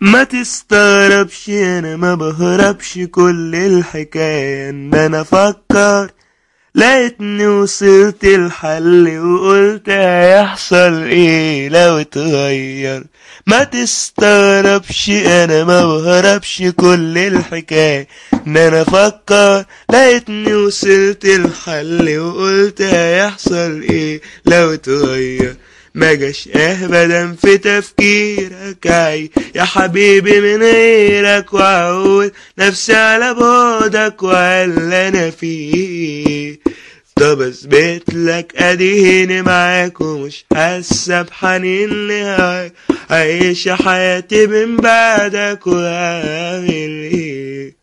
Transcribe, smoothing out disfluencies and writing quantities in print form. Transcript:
ما تستغربش انا ما بهربش، كل الحكاية ان انا افكر لقيتني وصلت الحل وقلت هيحصل ايه لو اتغير. ما تستغربش انا ما بهربش، كل الحكاية ان انا افكر لقيتني وصلت الحل وقلت هيحصل ايه لو اتغير. ما جاش ابدا في تفكيرك عي يا حبيبي من غيرك، واعود نفسي على بعدك وعلى انا فيه. طب اثبت لك ادي هنا معاك ومش حاسه بحنين لهواك، عايشه حياتي من بعدك وهعمل ايه.